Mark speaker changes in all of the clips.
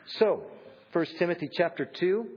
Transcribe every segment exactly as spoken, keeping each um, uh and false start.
Speaker 1: So, First Timothy chapter two,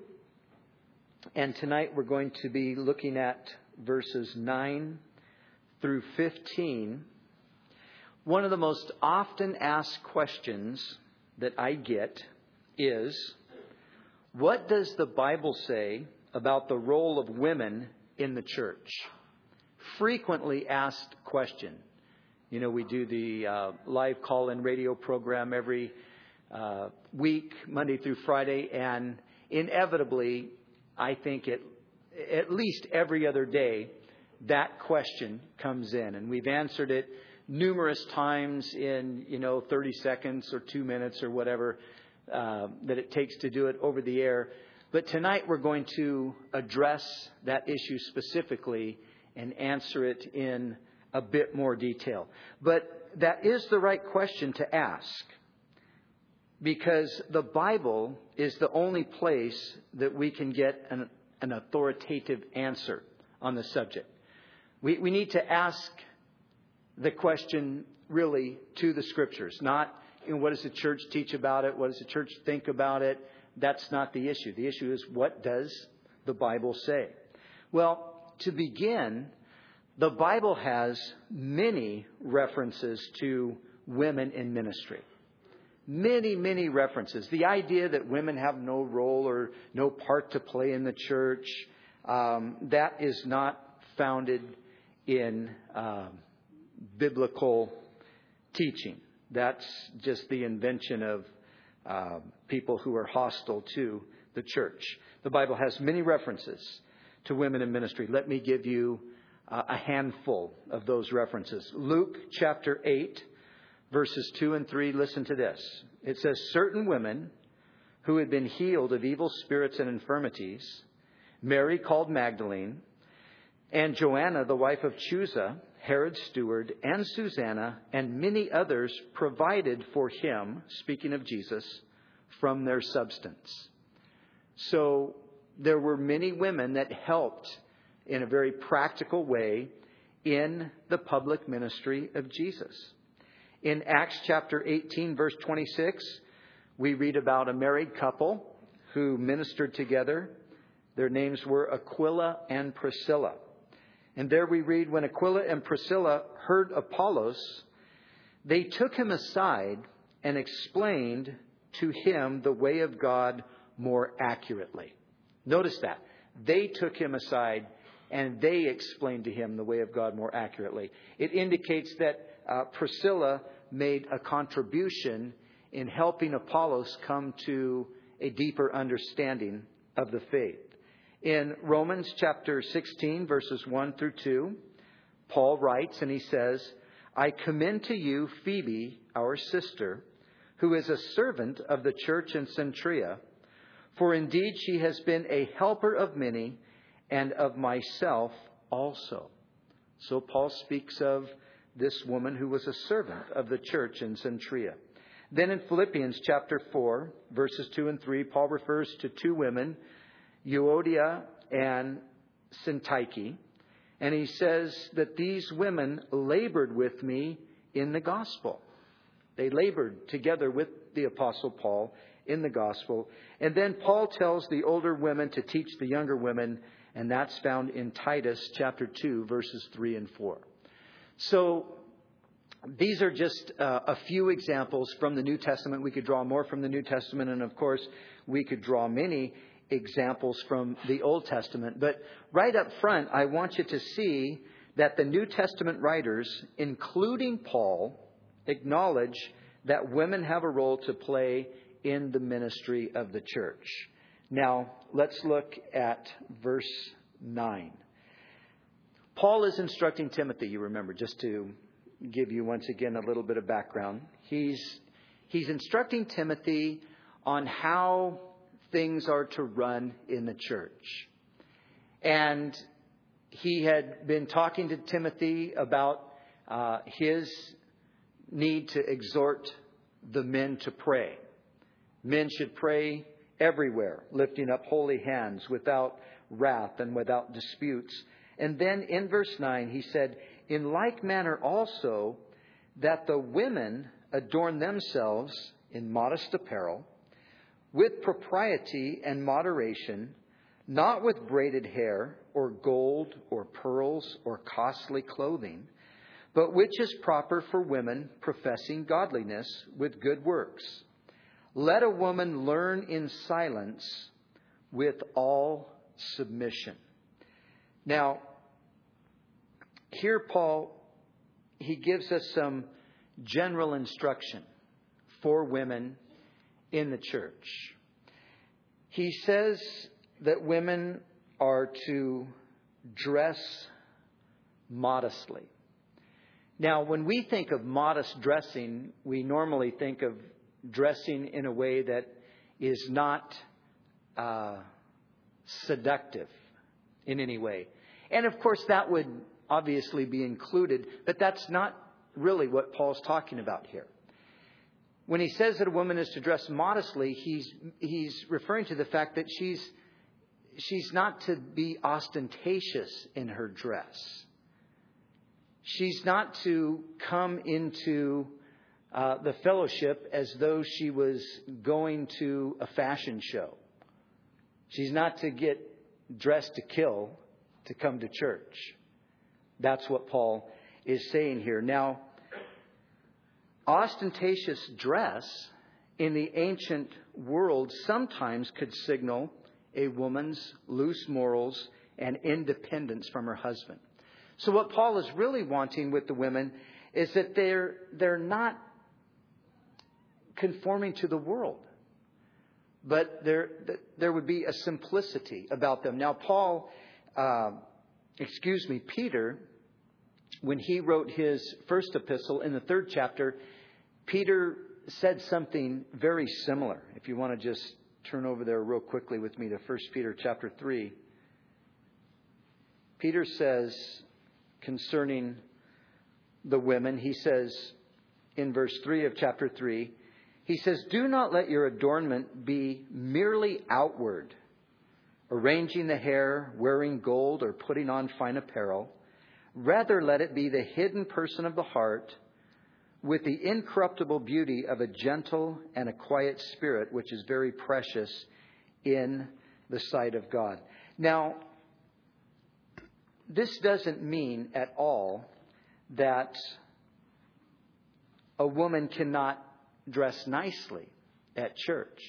Speaker 1: and tonight we're going to be looking at verses nine through fifteen. One of the most often asked questions that I get is, what does the Bible say about the role of women in the church? Frequently asked question. You know, we do the uh, live call-in radio program every uh, week, Monday through Friday, and inevitably, I think it, at least every other day, that question comes in. And we've answered it numerous times in, you know, thirty seconds or two minutes or whatever uh, that it takes to do it over the air. But tonight we're going to address that issue specifically and answer it in a bit more detail. But that is the right question to ask, because the Bible is the only place that we can get an, an authoritative answer on the subject. We, we need to ask the question really to the Scriptures, not, you know, what does the church teach about it? What does the church think about it? That's not the issue. The issue is, what does the Bible say? Well, to begin, the Bible has many references to women in ministry. Many, many references. The idea that women have no role or no part to play in the church, um, that is not founded in um, biblical teaching. That's just the invention of uh, people who are hostile to the church. The Bible has many references to women in ministry. Let me give you uh, a handful of those references. Luke chapter eight, verses two and three. Listen to this. It says, certain women who had been healed of evil spirits and infirmities, Mary called Magdalene, and Joanna, the wife of Chuza, Herod's steward, and Susanna, and many others provided for him, speaking of Jesus, from their substance. So there were many women that helped in a very practical way in the public ministry of Jesus. In Acts chapter eighteen, verse twenty-six, we read about a married couple who ministered together. Their names were Aquila and Priscilla. And there we read, when Aquila and Priscilla heard Apollos, they took him aside and explained to him the way of God more accurately. Notice that. They took him aside and they explained to him the way of God more accurately. It indicates that uh, Priscilla made a contribution in helping Apollos come to a deeper understanding of the faith. In Romans chapter sixteen, verses one through two, Paul writes, and he says, I commend to you Phoebe, our sister, who is a servant of the church in Cenchrea, for indeed she has been a helper of many, and of myself also. So Paul speaks of this woman who was a servant of the church in Cenchrea. Then in Philippians chapter four, verses two and three, Paul refers to two women, Euodia and Syntyche. And he says that these women labored with me in the gospel. They labored together with the Apostle Paul in the gospel. And then Paul tells the older women to teach the younger women, and that's found in Titus chapter two, verses three and four. So these are just uh, a few examples from the New Testament. We could draw more from the New Testament, and of course, we could draw many examples from the Old Testament. But right up front, I want you to see that the New Testament writers, including Paul, acknowledge that women have a role to play in the ministry of the church. Now, let's look at verse nine. Paul is instructing Timothy, you remember, just to give you once again a little bit of background. He's, he's instructing Timothy on how things are to run in the church. And he had been talking to Timothy about uh, his need to exhort the men to pray. Men should pray everywhere, lifting up holy hands without wrath and without disputes. And then in verse nine, he said, in like manner also, that the women adorn themselves in modest apparel, with propriety and moderation, not with braided hair or gold or pearls or costly clothing, but which is proper for women professing godliness with good works. Let a woman learn in silence with all submission. Now, here Paul, he gives us some general instruction for women in the church. He says that women are to dress modestly. Now, when we think of modest dressing, we normally think of dressing in a way that is not uh, seductive in any way. And of course, that would obviously be included, but that's not really what Paul's talking about here. When he says that a woman is to dress modestly, he's he's referring to the fact that she's she's not to be ostentatious in her dress. She's not to come into uh, the fellowship as though she was going to a fashion show. She's not to get dressed to kill to come to church. That's what Paul is saying here. Now, ostentatious dress in the ancient world sometimes could signal a woman's loose morals and independence from her husband. So what Paul is really wanting with the women is that they're they're not conforming to the world, but there there would be a simplicity about them. Now, Paul, uh, excuse me, Peter, when he wrote his first epistle in the third chapter, Peter said something very similar. If you want to just turn over there real quickly with me to First Peter chapter three. Peter says concerning the women, he says in verse three of chapter three, he says, "Do not let your adornment be merely outward, arranging the hair, wearing gold, or putting on fine apparel. Rather, let it be the hidden person of the heart, with the incorruptible beauty of a gentle and a quiet spirit, which is very precious in the sight of God." Now, this doesn't mean at all that a woman cannot dress nicely at church.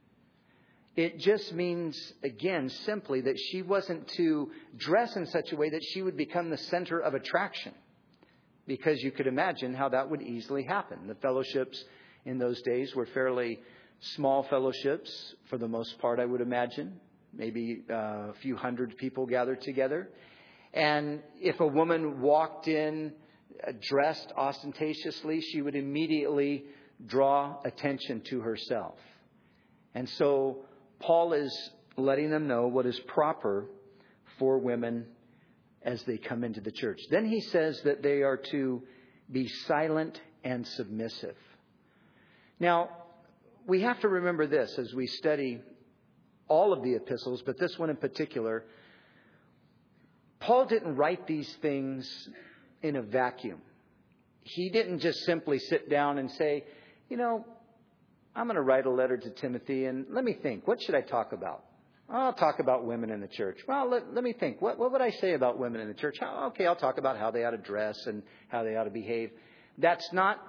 Speaker 1: It just means, again, simply that she wasn't to dress in such a way that she would become the center of attraction. Because you could imagine how that would easily happen. The fellowships in those days were fairly small fellowships, for the most part, I would imagine. Maybe uh, a few hundred people gathered together. And if a woman walked in uh, dressed ostentatiously, she would immediately draw attention to herself. And so Paul is letting them know what is proper for women as they come into the church. Then he says that they are to be silent and submissive. Now, we have to remember this as we study all of the epistles, but this one in particular. Paul didn't write these things in a vacuum. He didn't just simply sit down and say, you know, I'm going to write a letter to Timothy and let me think, what should I talk about? I'll talk about women in the church. Well, let, let me think. What, what would I say about women in the church? Oh, okay, I'll talk about how they ought to dress and how they ought to behave. That's not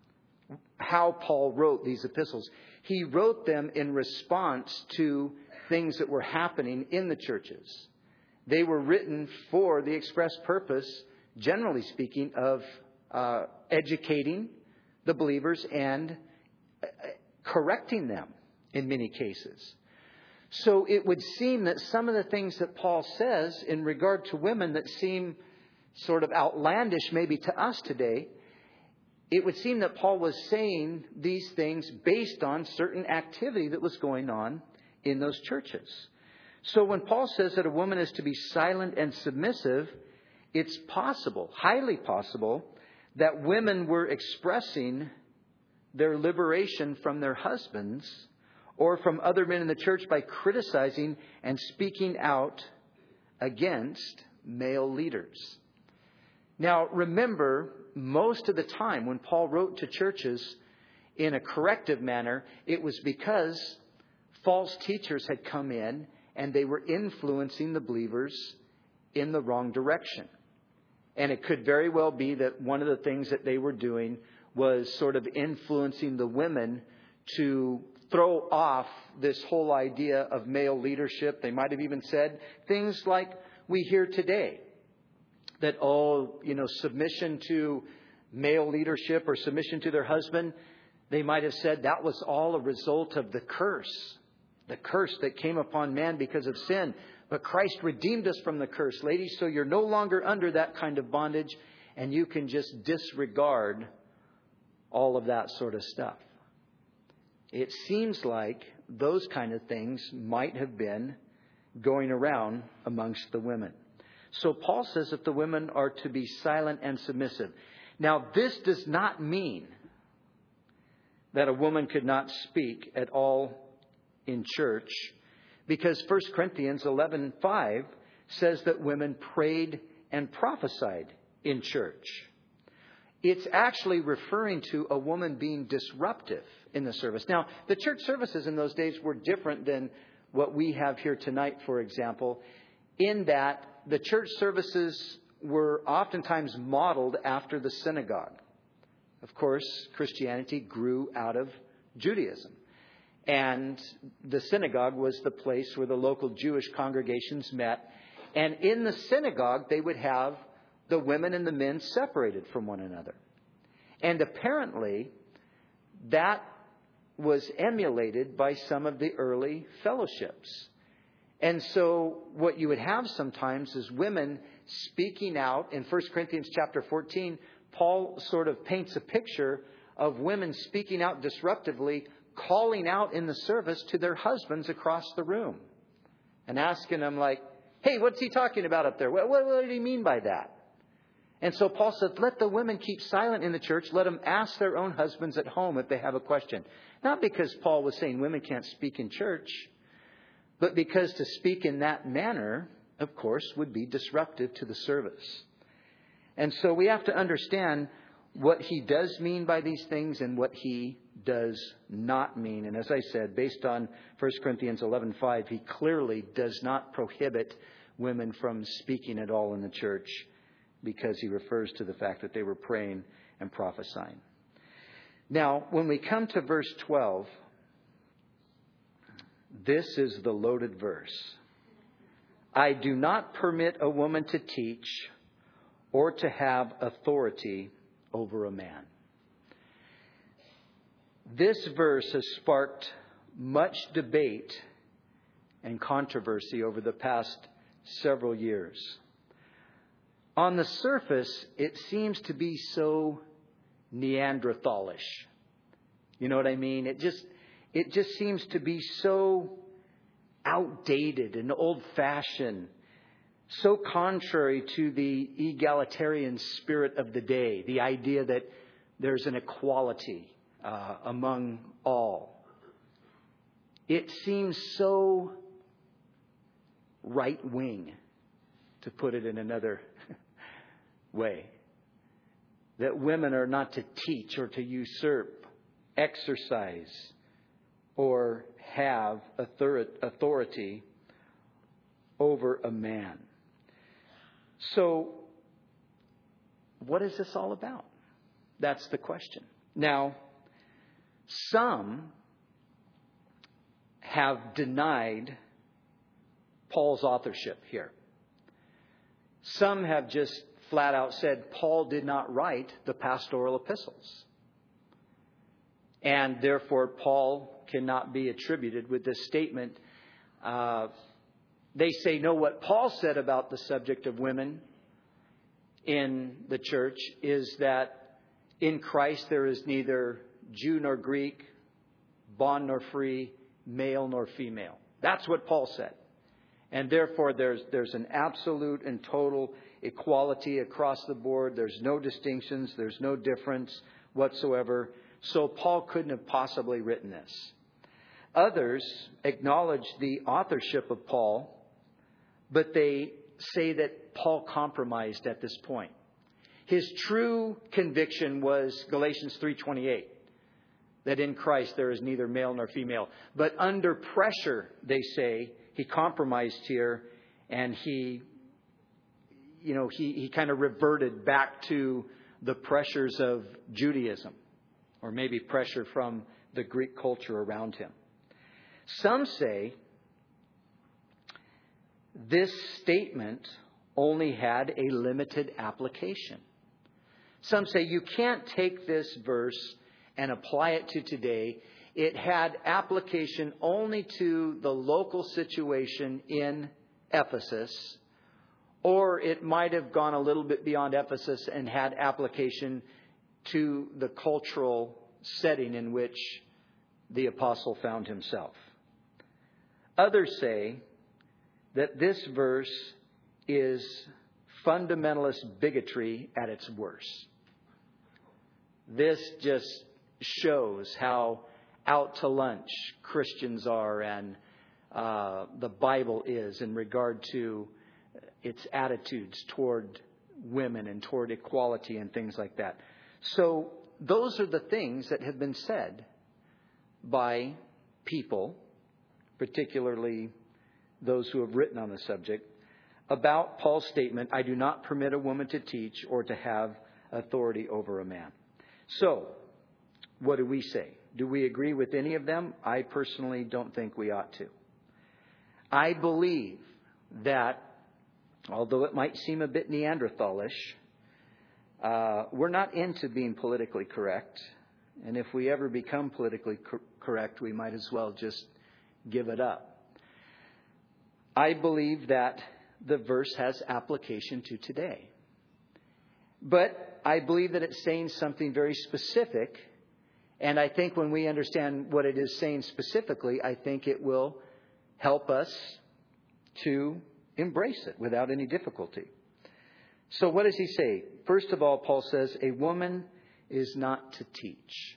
Speaker 1: how Paul wrote these epistles. He wrote them in response to things that were happening in the churches. They were written for the express purpose, generally speaking, of uh, educating the believers and uh, correcting them in many cases. So it would seem that some of the things that Paul says in regard to women that seem sort of outlandish maybe to us today, it would seem that Paul was saying these things based on certain activity that was going on in those churches. So when Paul says that a woman is to be silent and submissive, it's possible, highly possible, that women were expressing their liberation from their husbands or from other men in the church by criticizing and speaking out against male leaders. Now, remember, most of the time when Paul wrote to churches in a corrective manner, it was because false teachers had come in and they were influencing the believers in the wrong direction. And it could very well be that one of the things that they were doing was sort of influencing the women to throw off this whole idea of male leadership. They might have even said things like we hear today, that, oh, you know, submission to male leadership or submission to their husband. They might have said that was all a result of the curse, the curse that came upon man because of sin. But Christ redeemed us from the curse, ladies, so you're no longer under that kind of bondage, and you can just disregard all of that sort of stuff. It seems like those kind of things might have been going around amongst the women. So Paul says that the women are to be silent and submissive. Now, this does not mean that a woman could not speak at all in church, because First Corinthians eleven five says that women prayed and prophesied in church. It's actually referring to a woman being disruptive in the service. Now, the church services in those days were different than what we have here tonight, for example, in that the church services were oftentimes modeled after the synagogue. Of course, Christianity grew out of Judaism. And the synagogue was the place where the local Jewish congregations met. And in the synagogue, they would have the women and the men separated from one another. And apparently, that was emulated by some of the early fellowships. And so what you would have sometimes is women speaking out. In First Corinthians chapter fourteen, Paul sort of paints a picture of women speaking out disruptively, calling out in the service to their husbands across the room and asking them like, hey, what's he talking about up there? What, what, what did he mean by that? And so Paul says, let the women keep silent in the church. Let them ask their own husbands at home if they have a question. Not because Paul was saying women can't speak in church, but because to speak in that manner, of course, would be disruptive to the service. And so we have to understand what he does mean by these things and what he does not mean. And as I said, based on First Corinthians eleven five, he clearly does not prohibit women from speaking at all in the church, because he refers to the fact that they were praying and prophesying. Now, when we come to verse twelve, this is the loaded verse. I do not permit a woman to teach or to have authority over a man. This verse has sparked much debate and controversy over the past several years. On the surface, it seems to be so Neanderthalish. You know what I mean? It just it just seems to be so outdated and old-fashioned, so contrary to the egalitarian spirit of the day, the idea that there's an equality uh, among all. It seems so right-wing, to put it in another way, that women are not to teach or to usurp, exercise, or have authority over a man. So, what is this all about? That's the question. Now, some have denied Paul's authorship here. Some have just flat out said Paul did not write the pastoral epistles, and therefore Paul cannot be attributed with this statement. Uh, they say, no, what Paul said about the subject of women in the church is that in Christ there is neither Jew nor Greek, bond nor free, male nor female. That's what Paul said. And therefore there's there's an absolute and total equality across the board. There's no distinctions. There's no difference whatsoever. So Paul couldn't have possibly written this. Others acknowledge the authorship of Paul, but they say that Paul compromised at this point. His true conviction was Galatians three twenty-eight, that in Christ there is neither male nor female. But under pressure, they say, he compromised here, and he, you know, he, he kind of reverted back to the pressures of Judaism, or maybe pressure from the Greek culture around him. Some say this statement only had a limited application. Some say you can't take this verse and apply it to today. It had application only to the local situation in Ephesus, or it might have gone a little bit beyond Ephesus and had application to the cultural setting in which the apostle found himself. Others say that this verse is fundamentalist bigotry at its worst. This just shows how out to lunch Christians are and uh, the Bible is in regard to its attitudes toward women and toward equality and things like that. So those are the things that have been said by people, particularly those who have written on the subject, about Paul's statement, I do not permit a woman to teach or to have authority over a man. So, what do we say? Do we agree with any of them? I personally don't think we ought to. I believe that, although it might seem a bit Neanderthalish, uh, we're not into being politically correct. And if we ever become politically cor- correct, we might as well just give it up. I believe that the verse has application to today. But I believe that it's saying something very specific. And I think when we understand what it is saying specifically, I think it will help us to embrace it without any difficulty. So what does he say? First of all, Paul says, a woman is not to teach.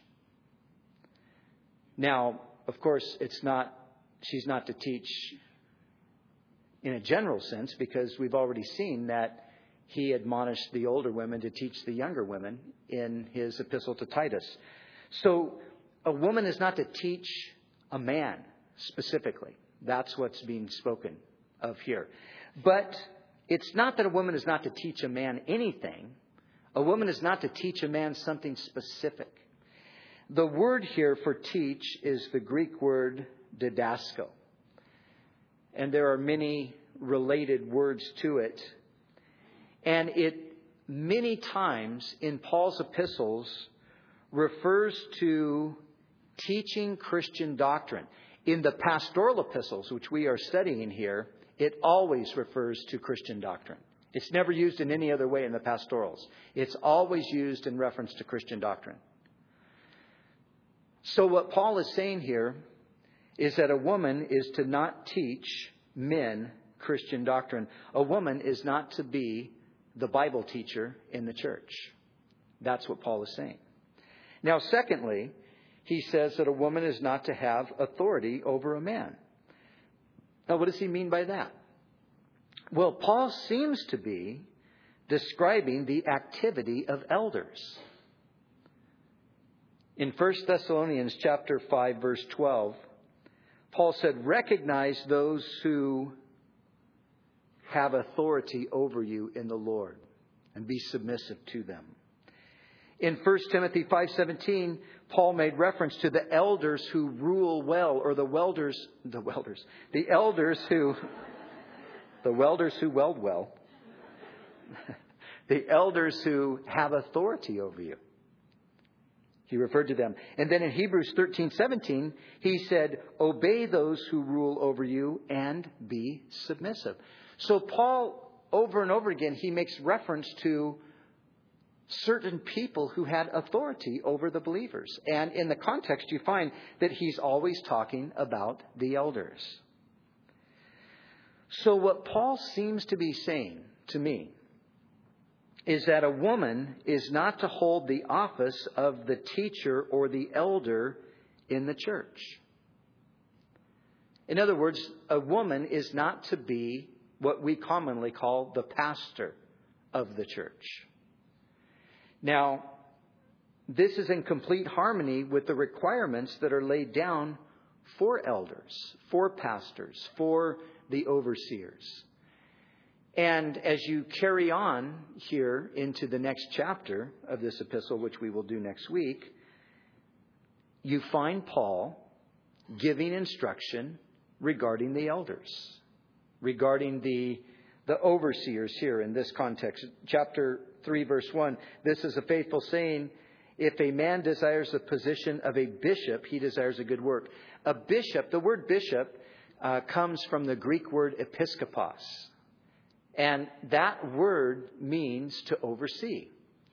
Speaker 1: Now, of course, it's not, she's not to teach in a general sense, because we've already seen that he admonished the older women to teach the younger women in his epistle to Titus. So a woman is not to teach a man specifically. That's what's being spoken of here. But it's not that a woman is not to teach a man anything. A woman is not to teach a man something specific. The word here for teach is the Greek word didasko. And there are many related words to it. And it many times in Paul's epistles refers to teaching Christian doctrine. In the pastoral epistles, which we are studying here, it always refers to Christian doctrine. It's never used in any other way in the pastorals. It's always used in reference to Christian doctrine. So what Paul is saying here is that a woman is to not teach men Christian doctrine. A woman is not to be the Bible teacher in the church. That's what Paul is saying. Now, secondly, he says that a woman is not to have authority over a man. Now, what does he mean by that? Well, Paul seems to be describing the activity of elders. In First Thessalonians chapter five, verse twelve, Paul said, recognize those who have authority over you in the Lord and be submissive to them. In First Timothy five seventeen, Paul made reference to the elders who rule well, or the welders, the welders, the elders who, the welders who weld well, the elders who have authority over you. He referred to them. And then in Hebrews thirteen seventeen, he said, obey those who rule over you and be submissive. So Paul, over and over again, he makes reference to certain people who had authority over the believers. And in the context, you find that he's always talking about the elders. So what Paul seems to be saying to me is that a woman is not to hold the office of the teacher or the elder in the church. In other words, a woman is not to be what we commonly call the pastor of the church. Now, this is in complete harmony with the requirements that are laid down for elders, for pastors, for the overseers. And as you carry on here into the next chapter of this epistle, which we will do next week, you find Paul giving instruction regarding the elders, regarding the, the overseers here in this context. Chapter three, verse one, this is a faithful saying, if a man desires the position of a bishop, he desires a good work. A bishop, the word bishop uh, comes from the Greek word episkopos. And that word means to oversee.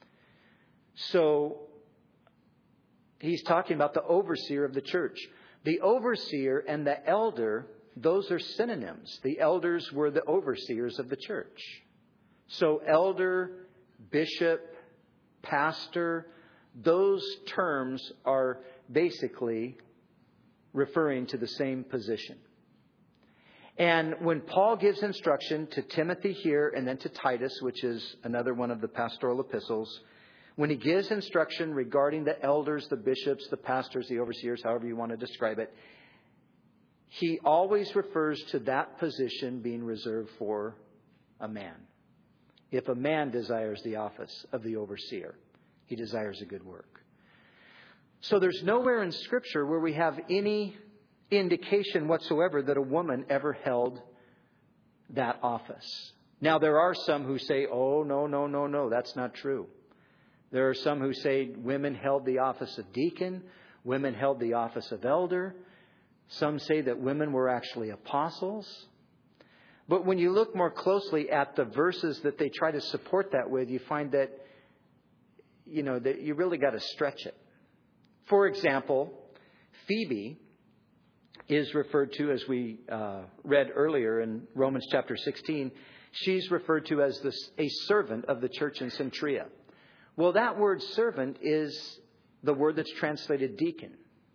Speaker 1: So he's talking about the overseer of the church. The overseer and the elder, those are synonyms. The elders were the overseers of the church. So elder, bishop, pastor, those terms are basically referring to the same position. And when Paul gives instruction to Timothy here and then to Titus, which is another one of the pastoral epistles, when he gives instruction regarding the elders, the bishops, the pastors, the overseers, however you want to describe it, he always refers to that position being reserved for a man. If a man desires the office of the overseer, he desires a good work. So there's nowhere in Scripture where we have any indication whatsoever that a woman ever held that office. Now, there are some who say, oh, no, no, no, no, that's not true. There are some who say women held the office of deacon, women held the office of elder. Some say that women were actually apostles. But when you look more closely at the verses that they try to support that with, you find that, you know, that you really got to stretch it. For example, Phoebe is referred to, as we uh, read earlier in Romans chapter sixteen, she's referred to as this, a servant of the church in Centuria. Well, that word servant is the word that's translated deacon.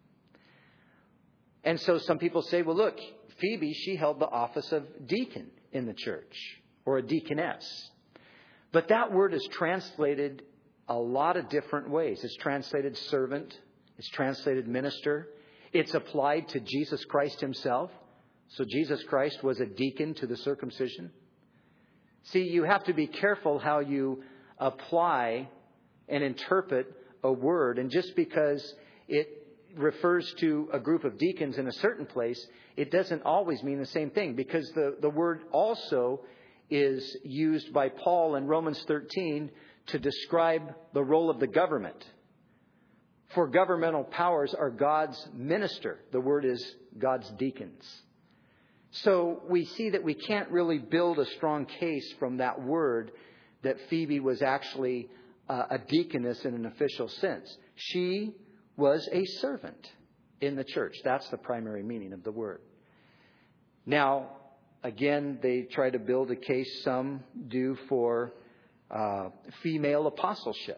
Speaker 1: And so some people say, well, look, Phoebe, she held the office of deacon in the church, or a deaconess. But that word is translated a lot of different ways. It's translated servant. It's translated minister. It's applied to Jesus Christ himself. So Jesus Christ was a deacon to the circumcision. See, you have to be careful how you apply and interpret a word. And just because it refers to a group of deacons in a certain place, it doesn't always mean the same thing. Because the, the word also is used by Paul in Romans thirteen to describe the role of the government. For governmental powers are God's minister. The word is God's deacons. So we see that we can't really build a strong case from that word that Phoebe was actually uh, a deaconess in an official sense. She was a servant in the church. That's the primary meaning of the word. Now, again, they try to build a case, some do, for uh, female apostleship.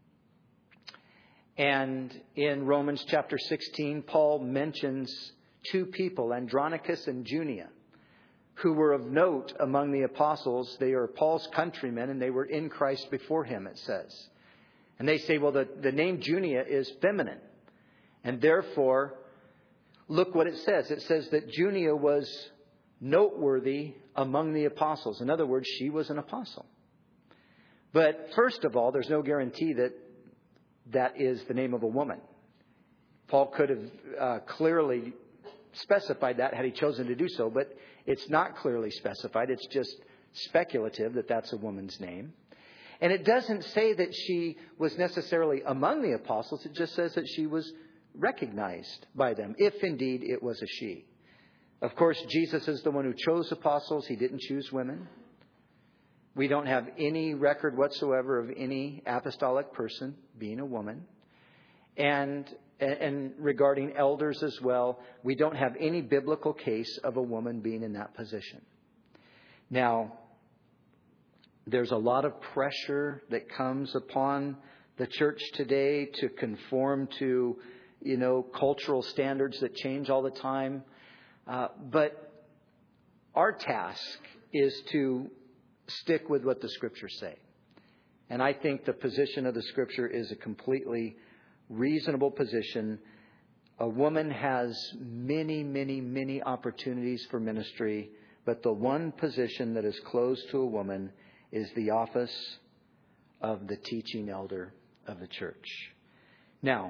Speaker 1: And in Romans chapter sixteen, Paul mentions two people, Andronicus and Junia, who were of note among the apostles. They are Paul's countrymen, and they were in Christ before him, it says. And they say, well, the, the name Junia is feminine. And therefore, look what it says. It says that Junia was noteworthy among the apostles. In other words, she was an apostle. But first of all, there's no guarantee that that is the name of a woman. Paul could have uh, clearly specified that had he chosen to do so, but it's not clearly specified. It's just speculative that that's a woman's name. And it doesn't say that she was necessarily among the apostles. It just says that she was recognized by them, if indeed it was a she. Of course, Jesus is the one who chose apostles. He didn't choose women. We don't have any record whatsoever of any apostolic person being a woman. And, and regarding elders as well, we don't have any biblical case of a woman being in that position. Now, there's a lot of pressure that comes upon the church today to conform to, you know, cultural standards that change all the time. Uh, but our task is to stick with what the Scriptures say. And I think the position of the Scripture is a completely reasonable position. A woman has many, many, many opportunities for ministry, but the one position that is closed to a woman is the office of the teaching elder of the church. Now,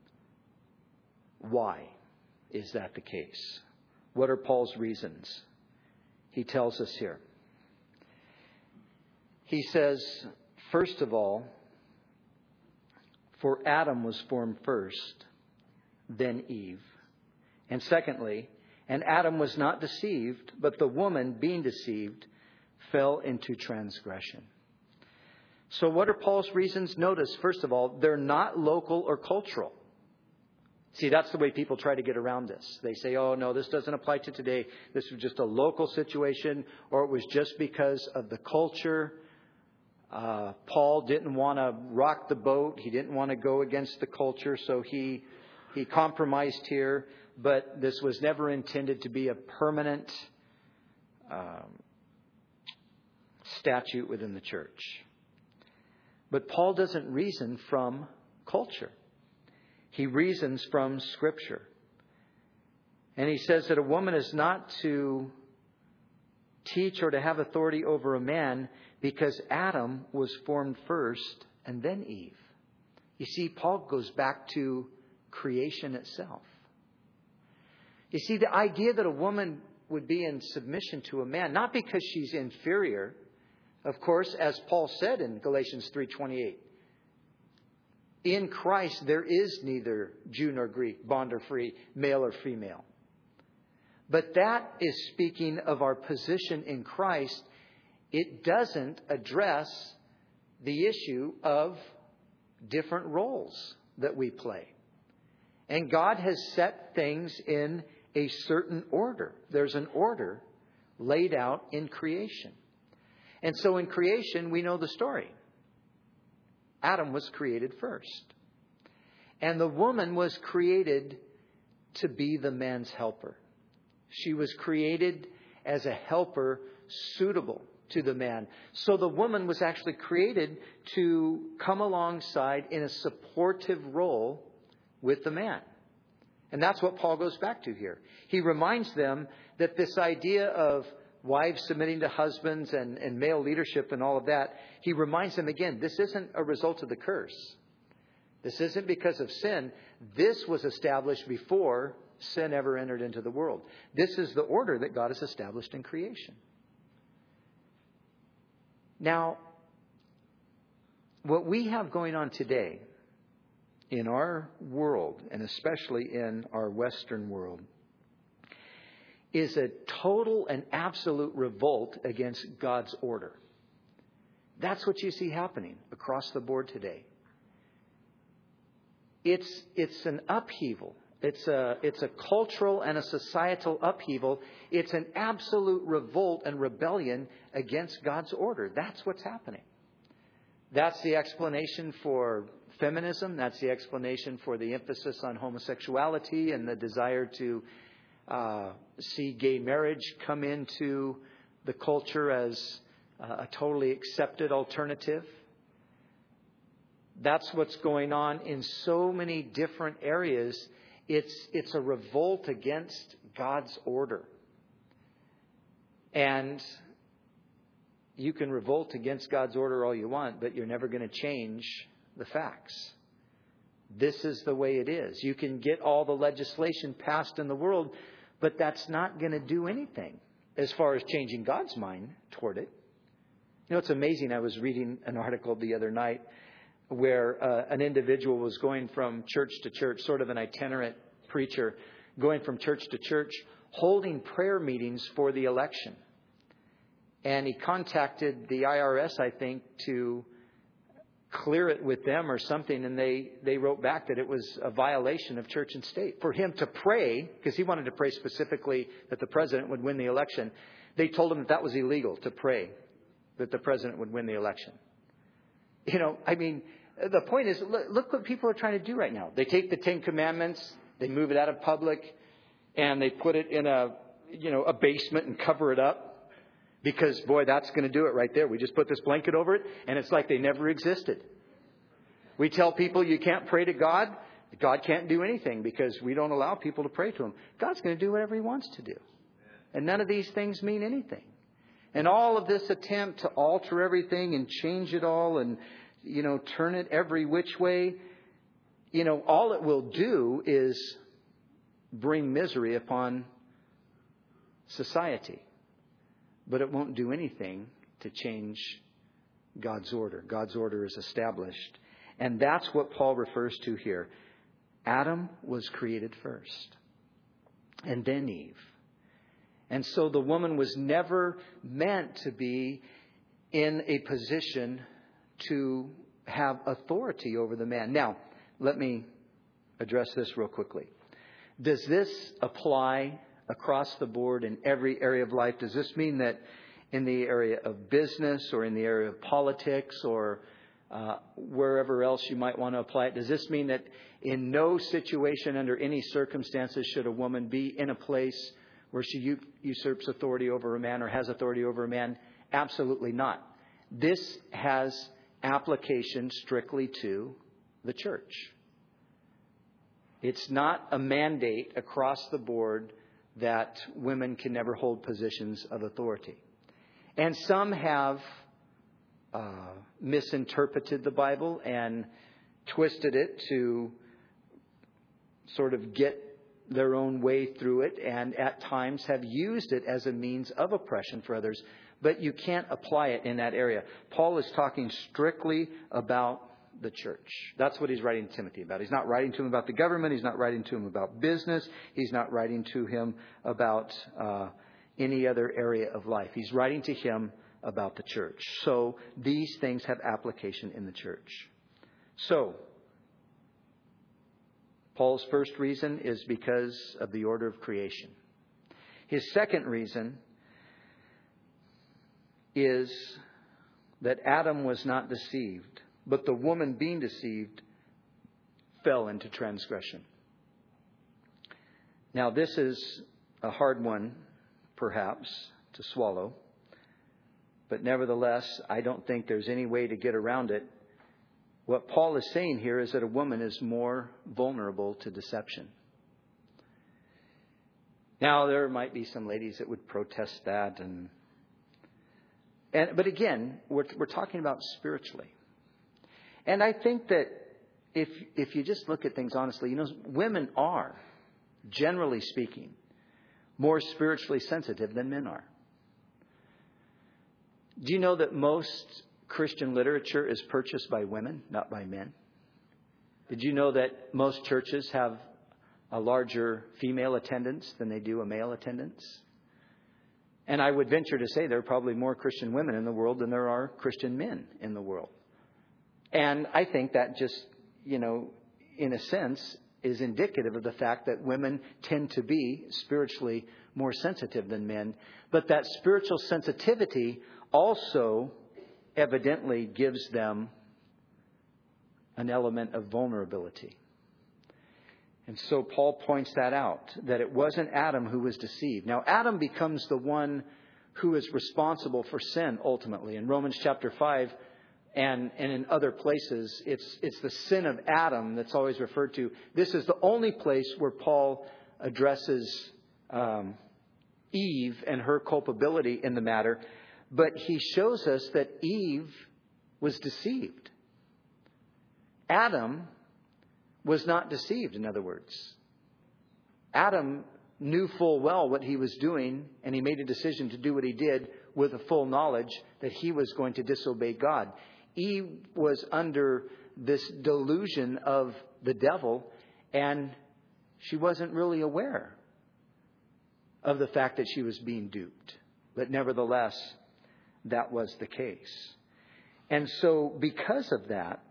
Speaker 1: why is that the case? What are Paul's reasons? He tells us here. He says, first of all, for Adam was formed first, then Eve. And secondly, and Adam was not deceived, but the woman, being deceived, fell into transgression. So what are Paul's reasons? Notice, first of all, they're not local or cultural. See, that's the way people try to get around this. They say, oh, no, this doesn't apply to today. This was just a local situation, or it was just because of the culture. Uh, Paul didn't want to rock the boat. He didn't want to go against the culture, so he he compromised here. But this was never intended to be a permanent um, statute within the church. But Paul doesn't reason from culture. He reasons from Scripture. And he says that a woman is not to teach or to have authority over a man because Adam was formed first and then Eve. You see, Paul goes back to creation itself. You see, the idea that a woman would be in submission to a man, not because she's inferior. Of course, as Paul said in Galatians three twenty-eight, in Christ there is neither Jew nor Greek, bond or free, male or female. But that is speaking of our position in Christ. It doesn't address the issue of different roles that we play. And God has set things in a certain order. There's an order laid out in creation. And so in creation, we know the story. Adam was created first. And the woman was created to be the man's helper. She was created as a helper suitable to the man. So the woman was actually created to come alongside in a supportive role with the man. And that's what Paul goes back to here. He reminds them that this idea of wives submitting to husbands and, and male leadership and all of that, he reminds them again, this isn't a result of the curse. This isn't because of sin. This was established before sin ever entered into the world. This is the order that God has established in creation. Now, what we have going on today in our world, and especially in our Western world, is a total and absolute revolt against God's order. That's what you see happening across the board today. It's, it's an upheaval. It's a, it's a cultural and a societal upheaval. It's an absolute revolt and rebellion against God's order. That's what's happening. That's the explanation for feminism. That's the explanation for the emphasis on homosexuality and the desire to uh, see gay marriage come into the culture as uh, a totally accepted alternative. That's what's going on in so many different areas. It's, it's a revolt against God's order. And you can revolt against God's order all you want, but you're never going to change the facts. This is the way it is. You can get all the legislation passed in the world, but that's not going to do anything as far as changing God's mind toward it. You know, it's amazing. I was reading an article the other night where uh, an individual was going from church to church, sort of an itinerant preacher, going from church to church, holding prayer meetings for the election. And he contacted the I R S, I think, to clear it with them or something. And they, they wrote back that it was a violation of church and state. For him to pray, because he wanted to pray specifically that the president would win the election, they told him that that was illegal to pray that the president would win the election. You know, I mean, the point is, look, look what people are trying to do right now. They take the Ten Commandments, they move it out of public, and they put it in a, you know, a basement and cover it up. Because, boy, that's going to do it right there. We just put this blanket over it, and it's like they never existed. We tell people you can't pray to God. God can't do anything because we don't allow people to pray to Him. God's going to do whatever He wants to do. And none of these things mean anything. And all of this attempt to alter everything and change it all and, you know, turn it every which way, you know, all it will do is bring misery upon society. But it won't do anything to change God's order. God's order is established. And that's what Paul refers to here. Adam was created first. And then Eve. And so the woman was never meant to be in a position to have authority over the man. Now, let me address this real quickly. Does this apply across the board in every area of life? Does this mean that in the area of business or in the area of politics or uh, wherever else you might want to apply it? Does this mean that in no situation under any circumstances should a woman be in a place where she usurps authority over a man or has authority over a man? Absolutely not. This has application strictly to the church. It's not a mandate across the board that women can never hold positions of authority. And some have uh, misinterpreted the Bible and twisted it to sort of get their own way through it, and at times have used it as a means of oppression for others. But you can't apply it in that area. Paul is talking strictly about the church. That's what he's writing to Timothy about. He's not writing to him about the government. He's not writing to him about business. He's not writing to him about uh, any other area of life. He's writing to him about the church. So these things have application in the church. So Paul's first reason is because of the order of creation. His second reason is that Adam was not deceived, but the woman being deceived fell into transgression. Now, this is a hard one, perhaps, to swallow. But nevertheless, I don't think there's any way to get around it. What Paul is saying here is that a woman is more vulnerable to deception. Now, there might be some ladies that would protest that. and and But again, we're, we're talking about spiritually. And I think that if if you just look at things honestly, you know, women are, generally speaking, more spiritually sensitive than men are. Do you know that most Christian literature is purchased by women, not by men? Did you know that most churches have a larger female attendance than they do a male attendance? And I would venture to say there are probably more Christian women in the world than there are Christian men in the world. And I think that just, you know, in a sense, is indicative of the fact that women tend to be spiritually more sensitive than men. But that spiritual sensitivity also evidently gives them an element of vulnerability. And so Paul points that out, that it wasn't Adam who was deceived. Now, Adam becomes the one who is responsible for sin ultimately. In Romans chapter five and, and in other places, it's, it's the sin of Adam that's always referred to. This is the only place where Paul addresses um, Eve and her culpability in the matter. But he shows us that Eve was deceived. Adam was not deceived, in other words. Adam knew full well what he was doing, and he made a decision to do what he did with a full knowledge that he was going to disobey God. Eve was under this delusion of the devil, and she wasn't really aware of the fact that she was being duped. But nevertheless, that was the case. And so because of that,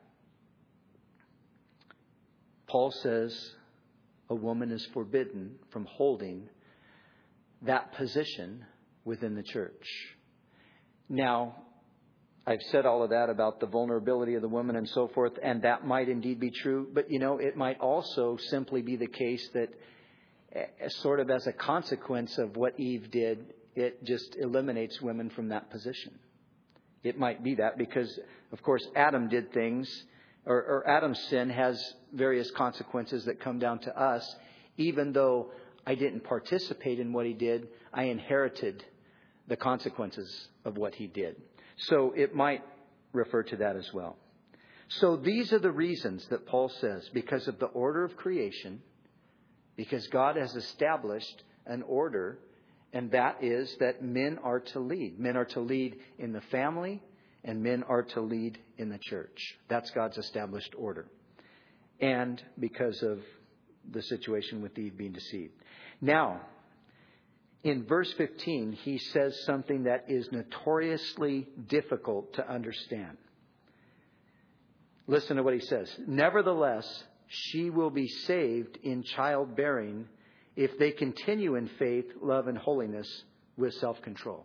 Speaker 1: Paul says a woman is forbidden from holding that position within the church. Now, I've said all of that about the vulnerability of the woman and so forth, and that might indeed be true. But, you know, it might also simply be the case that sort of as a consequence of what Eve did, it just eliminates women from that position. It might be that because, of course, Adam did things, or, or Adam's sin has various consequences that come down to us. Even though I didn't participate in what he did, I inherited the consequences of what he did. So it might refer to that as well. So these are the reasons that Paul says, because of the order of creation, because God has established an order, and that is that men are to lead. Men are to lead in the family, and men are to lead in the church. That's God's established order. And because of the situation with Eve being deceived. Now, in verse fifteen, he says something that is notoriously difficult to understand. Listen to what he says. Nevertheless, she will be saved in childbearing if they continue in faith, love, and holiness with self-control.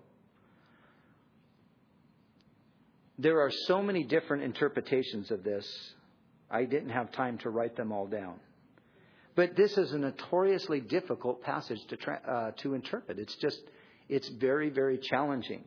Speaker 1: There are so many different interpretations of this. I didn't have time to write them all down. But this is a notoriously difficult passage to tra- uh, to interpret. It's just, it's very, very challenging.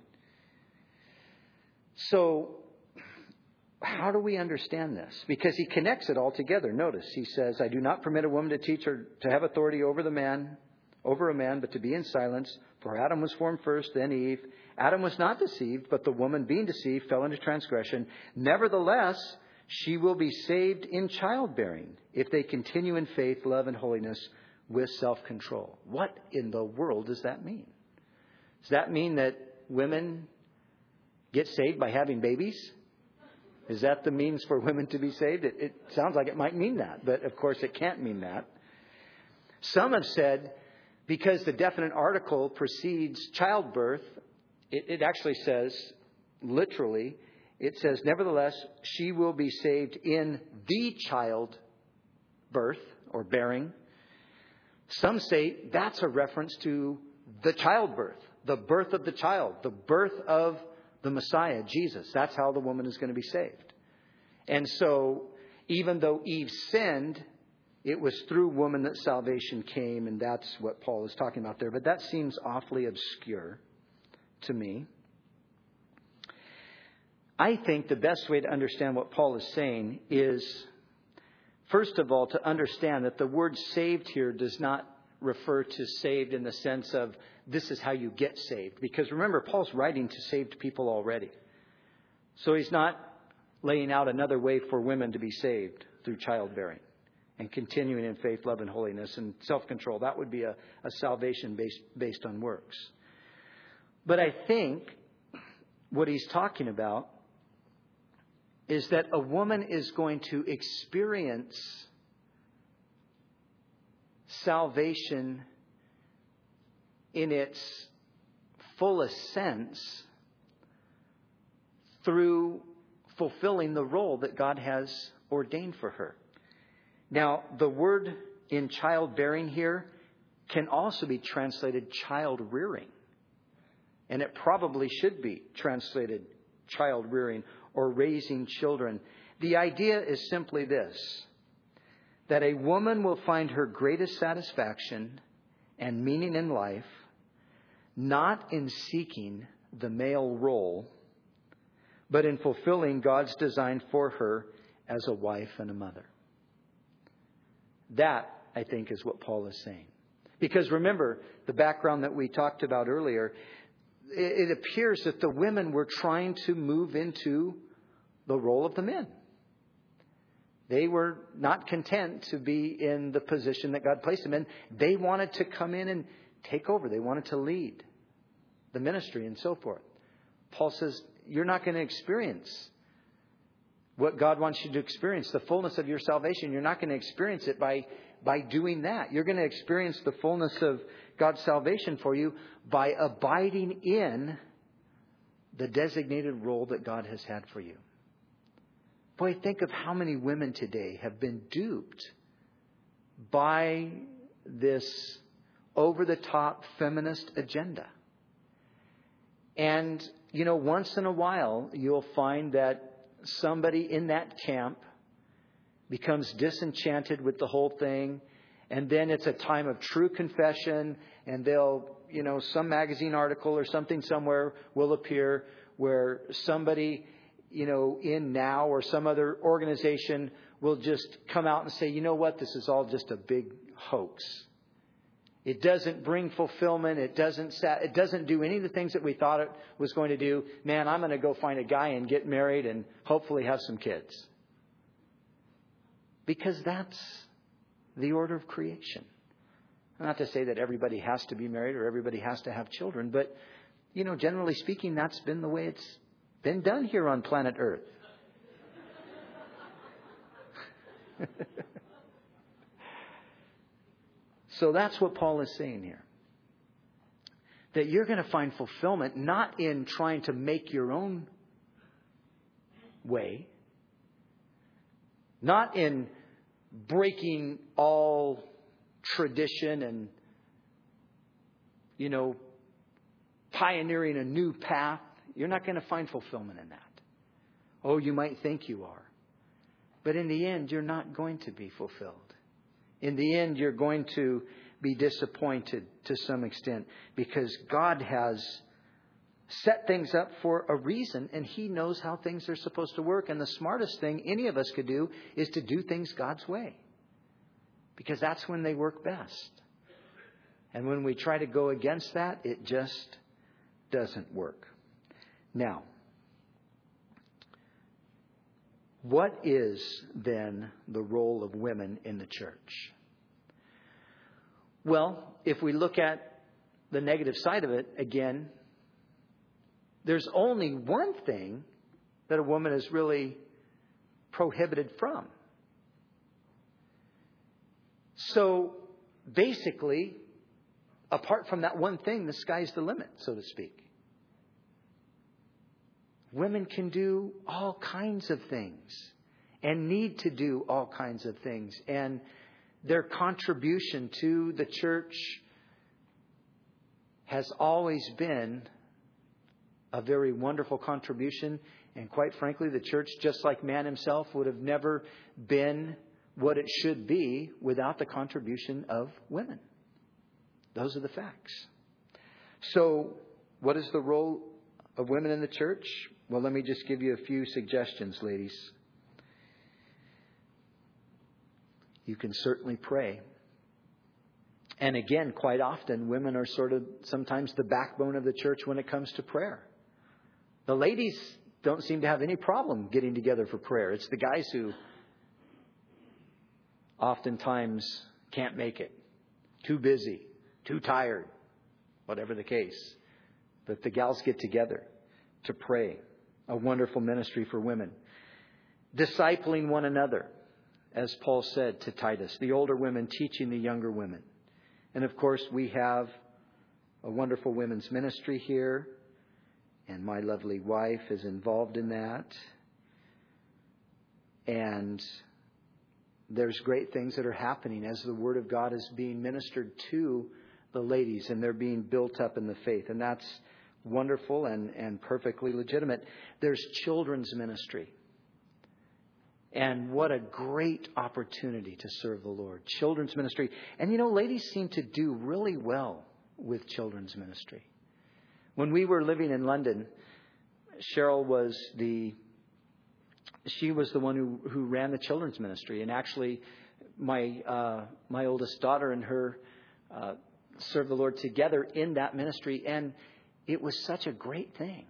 Speaker 1: So, how do we understand this? Because he connects it all together. Notice, he says, I do not permit a woman to teach or to have authority over the man, over a man, but to be in silence. For Adam was formed first, then Eve. Adam was not deceived, but the woman being deceived fell into transgression. Nevertheless, she will be saved in childbearing if they continue in faith, love, and holiness with self-control. What in the world does that mean? Does that mean that women get saved by having babies? Is that the means for women to be saved? It, it sounds like it might mean that, but of course it can't mean that. Some have said because the definite article precedes childbirth, it, it actually says, literally, it says, nevertheless, she will be saved in the childbirth or bearing. Some say that's a reference to the childbirth, the birth of the child, the birth of the Messiah, Jesus. That's how the woman is going to be saved. And so, even though Eve sinned, it was through woman that salvation came, and that's what Paul is talking about there. But that seems awfully obscure to me. I think the best way to understand what Paul is saying is, first of all, to understand that the word saved here does not refer to saved in the sense of this is how you get saved. Because remember, Paul's writing to saved people already. So he's not laying out another way for women to be saved through childbearing and continuing in faith, love, and holiness and self-control. That would be a, a salvation based, based on works. But I think what he's talking about is that a woman is going to experience salvation in its fullest sense through fulfilling the role that God has ordained for her. Now, the word in childbearing here can also be translated child rearing. And it probably should be translated child rearing or raising children. The idea is simply this, that a woman will find her greatest satisfaction and meaning in life not in seeking the male role, but in fulfilling God's design for her as a wife and a mother. That, I think, is what Paul is saying. Because remember, the background that we talked about earlier, it appears that the women were trying to move into the role of the men. They were not content to be in the position that God placed them in. They wanted to come in and take over. They wanted to lead the ministry and so forth. Paul says, you're not going to experience what God wants you to experience, the fullness of your salvation. You're not going to experience it by, by doing that. You're going to experience the fullness of God's salvation for you by abiding in the designated role that God has had for you. Boy, think of how many women today have been duped by this over-the-top feminist agenda. And, you know, once in a while, you'll find that somebody in that camp becomes disenchanted with the whole thing. And then it's a time of true confession, and they'll you know, some magazine article or something somewhere will appear where somebody, you know, in Now or some other organization will just come out and say, you know what, this is all just a big hoax. It doesn't bring fulfillment. It doesn't sat, it doesn't do any of the things that we thought it was going to do. Man, I'm going to go find a guy and get married and hopefully have some kids. Because that's the order of creation. Not to say that everybody has to be married or everybody has to have children, but, you know, generally speaking, that's been the way it's been done here on planet Earth. So that's what Paul is saying here. That you're going to find fulfillment not in trying to make your own way, not in breaking all tradition and, you know, pioneering a new path. You're not going to find fulfillment in that. Oh, you might think you are. But in the end, you're not going to be fulfilled. In the end, you're going to be disappointed to some extent because God has set things up for a reason and He knows how things are supposed to work. And the smartest thing any of us could do is to do things God's way, because that's when they work best. And when we try to go against that, it just doesn't work. Now, what is then the role of women in the church? Well, if we look at the negative side of it, again, there's only one thing that a woman is really prohibited from. So basically, apart from that one thing, the sky's the limit, so to speak. Women can do all kinds of things and need to do all kinds of things. And their contribution to the church has always been a very wonderful contribution. And quite frankly, the church, just like man himself, would have never been what it should be without the contribution of women. Those are the facts. So, what is the role of women in the church? Well, let me just give you a few suggestions, ladies. You can certainly pray. And again, quite often, women are sort of sometimes the backbone of the church when it comes to prayer. The ladies don't seem to have any problem getting together for prayer. It's the guys who oftentimes can't make it. Too busy, too tired, whatever the case. But the gals get together to pray. A wonderful ministry for women. Discipling one another, as Paul said to Titus. The older women teaching the younger women. And of course, we have a wonderful women's ministry here. And my lovely wife is involved in that. And there's great things that are happening as the Word of God is being ministered to the ladies. And they're being built up in the faith. And that's wonderful and, and perfectly legitimate. There's children's ministry. And what a great opportunity to serve the Lord. Children's ministry. And you know, ladies seem to do really well with children's ministry. When we were living in London, Cheryl was the, she was the one who, who ran the children's ministry. And actually, my, uh, my oldest daughter and her uh, served the Lord together in that ministry. And it was such a great thing.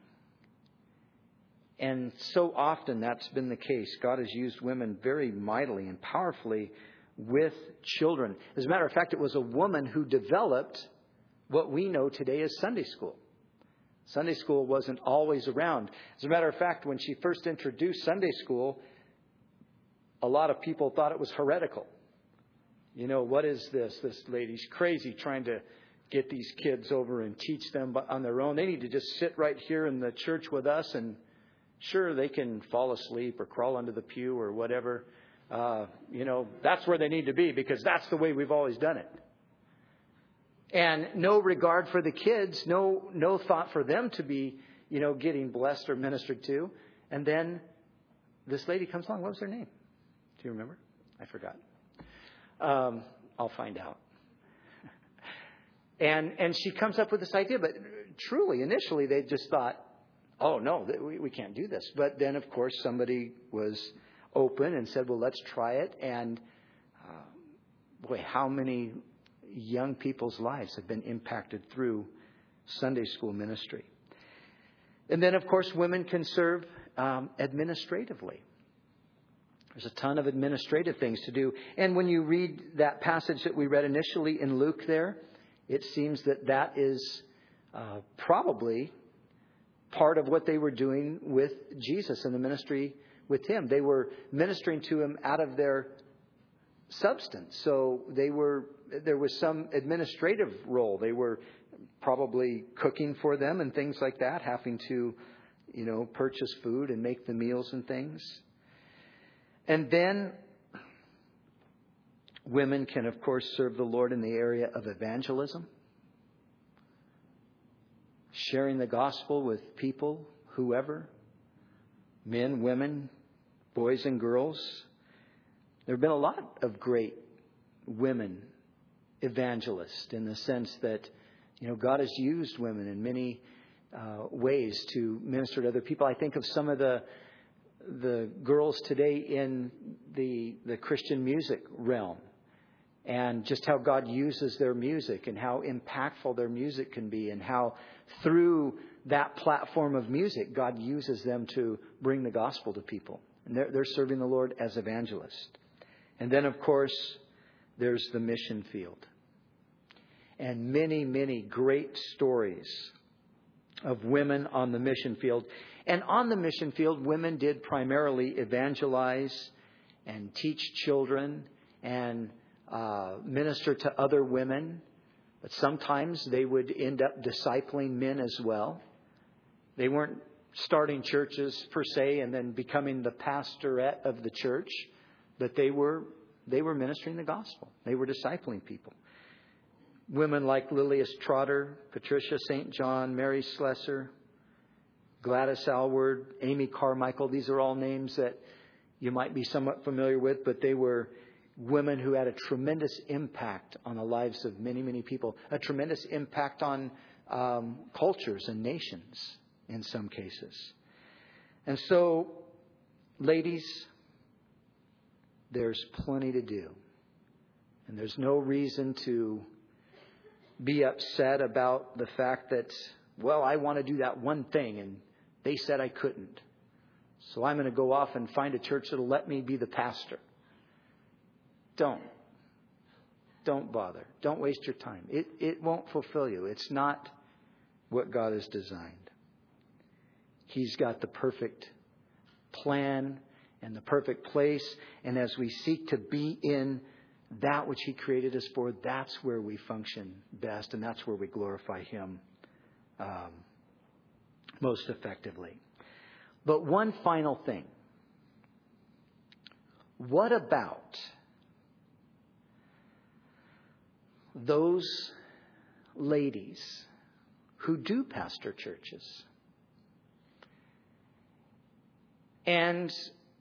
Speaker 1: And so often that's been the case. God has used women very mightily and powerfully with children. As a matter of fact, it was a woman who developed what we know today as Sunday school. Sunday school wasn't always around. As a matter of fact, when she first introduced Sunday school, a lot of people thought it was heretical. You know, what is this? This lady's crazy trying to get these kids over and teach them on their own. They need to just sit right here in the church with us, and sure, they can fall asleep or crawl under the pew or whatever. Uh, you know, that's where they need to be because that's the way we've always done it. And no regard for the kids, no no thought for them to be, you know, getting blessed or ministered to. And then this lady comes along. What was her name? Do you remember? I forgot. Um, I'll find out. And and she comes up with this idea. But truly, initially, they just thought, oh, no, we, we can't do this. But then, of course, somebody was open and said, well, let's try it. And uh, boy, how many young people's lives have been impacted through Sunday school ministry. And then, of course, women can serve um, administratively. There's a ton of administrative things to do. And when you read that passage that we read initially in Luke there, it seems that that is uh, probably part of what they were doing with Jesus and the ministry with him. They were ministering to him out of their substance. So they were there was some administrative role. They were probably cooking for them and things like that, having to, you know, purchase food and make the meals and things. And then women can, of course, serve the Lord in the area of evangelism, sharing the gospel with people, whoever, men, women, boys and girls. There have been a lot of great women evangelists in the sense that, you know, God has used women in many uh, ways to minister to other people. I think of some of the the girls today in the the Christian music realm, and just how God uses their music and how impactful their music can be, and how through that platform of music, God uses them to bring the gospel to people. And they're, they're serving the Lord as evangelists. And then, of course, there's the mission field. And many, many great stories of women on the mission field. And on the mission field, women did primarily evangelize and teach children and uh, minister to other women. But sometimes they would end up discipling men as well. They weren't starting churches per se and then becoming the pastorette of the church, but they were they were ministering the gospel. They were discipling people. Women like Lilias Trotter, Patricia Saint John, Mary Slessor, Gladys Aylward, Amy Carmichael. These are all names that you might be somewhat familiar with, but they were women who had a tremendous impact on the lives of many, many people, a tremendous impact on um, cultures and nations in some cases. And so, ladies, there's plenty to do. And there's no reason to be upset about the fact that, well, I want to do that one thing and they said I couldn't. So I'm going to go off and find a church that'll let me be the pastor. Don't. Don't bother. Don't waste your time. It, it won't fulfill you. It's not what God has designed. He's got the perfect plan and the perfect place. And as we seek to be in that which He created us for, that's where we function best. And that's where we glorify Him um, most effectively. But one final thing. What about those ladies who do pastor churches and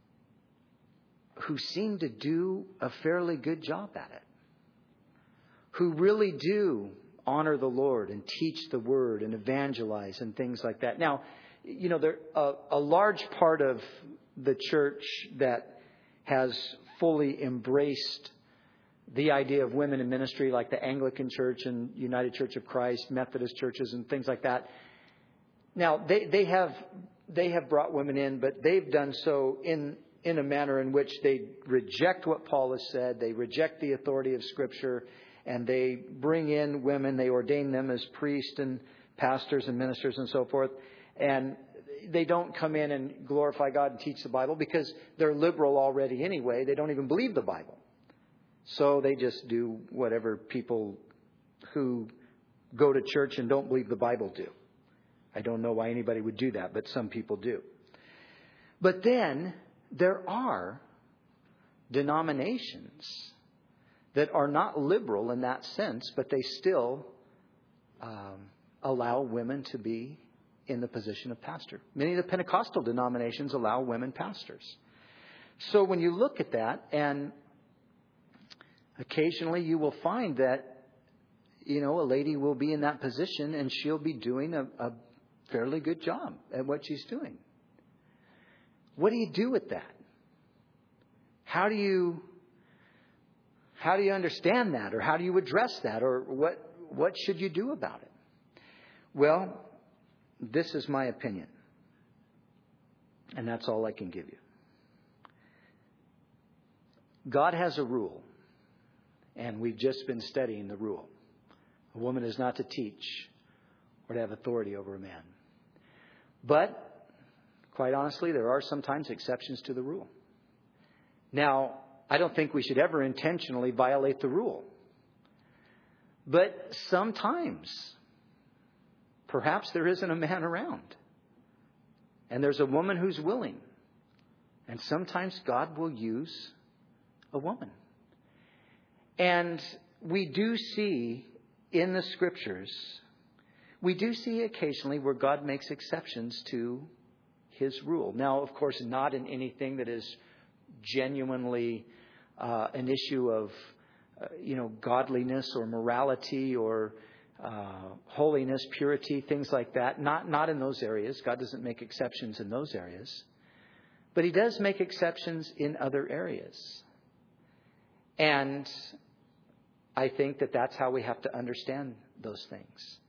Speaker 1: who seem to do a fairly good job at it, who really do honor the Lord and teach the Word and evangelize and things like that? Now, you know, there a, a large part of the church that has fully embraced the idea of women in ministry, like the Anglican Church and United Church of Christ, Methodist churches and things like that. Now, they, they have they have brought women in, but they've done so in in a manner in which they reject what Paul has said. They reject the authority of Scripture, and they bring in women. They ordain them as priests and pastors and ministers and so forth. And they don't come in and glorify God and teach the Bible because they're liberal already anyway. They don't even believe the Bible. So they just do whatever people who go to church and don't believe the Bible do. I don't know why anybody would do that, but some people do. But then there are denominations that are not liberal in that sense, but they still um, allow women to be in the position of pastor. Many of the Pentecostal denominations allow women pastors. So when you look at that, and occasionally you will find that, you know, a lady will be in that position and she'll be doing a, a fairly good job at what she's doing. What do you do with that? How do you how do you understand that, or how do you address that, or what what should you do about it? Well, this is my opinion. And that's all I can give you. God has a rule, and we've just been studying the rule. A woman is not to teach or to have authority over a man. But, quite honestly, there are sometimes exceptions to the rule. Now, I don't think we should ever intentionally violate the rule. But sometimes, perhaps there isn't a man around. And there's a woman who's willing. And sometimes God will use a woman. And we do see in the Scriptures, we do see occasionally where God makes exceptions to His rule. Now, of course, not in anything that is genuinely uh, an issue of, uh, you know, godliness or morality or uh, holiness, purity, things like that. Not, not in those areas. God doesn't make exceptions in those areas. But He does make exceptions in other areas. And I think that that's how we have to understand those things.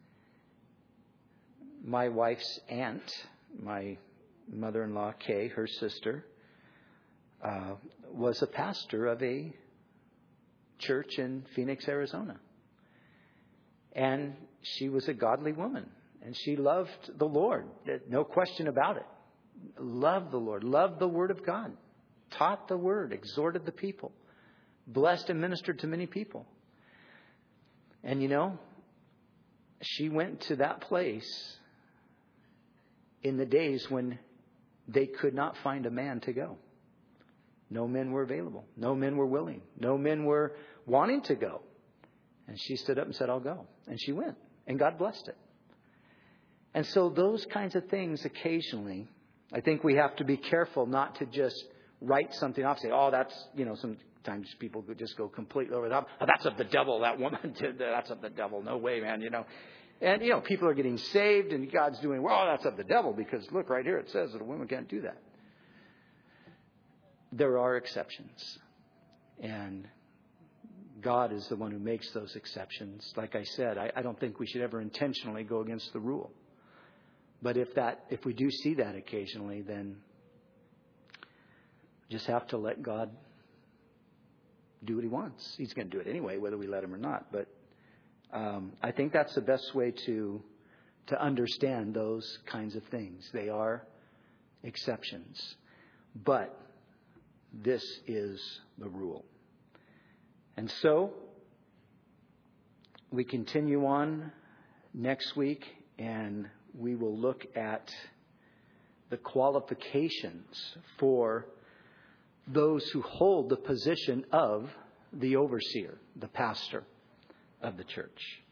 Speaker 1: My wife's aunt, my mother-in-law, Kay, her sister, uh, was a pastor of a church in Phoenix, Arizona. And she was a godly woman. And she loved the Lord. No question about it. Loved the Lord. Loved the Word of God. Taught the Word. Exhorted the people. Blessed and ministered to many people. And you know, she went to that place in the days when they could not find a man to go. No men were available. No men were willing. No men were wanting to go. And she stood up and said, I'll go. And she went. And God blessed it. And so those kinds of things occasionally, I think we have to be careful not to just write something off. Say, oh, that's, you know, sometimes people could just go completely over the top. Oh, that's of the devil. That woman did that. That's of the devil. No way, man, you know. And, you know, people are getting saved and God's doing, well, that's of the devil because look right here. It says that a woman can't do that. There are exceptions. And God is the one who makes those exceptions. Like I said, I, I don't think we should ever intentionally go against the rule. But if that, if we do see that occasionally, then just have to let God do what He wants. He's going to do it anyway, whether we let Him or not. But um, I think that's the best way to to understand those kinds of things. They are exceptions. But this is the rule. And so we continue on next week, and we will look at the qualifications for those who hold the position of the overseer, the pastor of the church.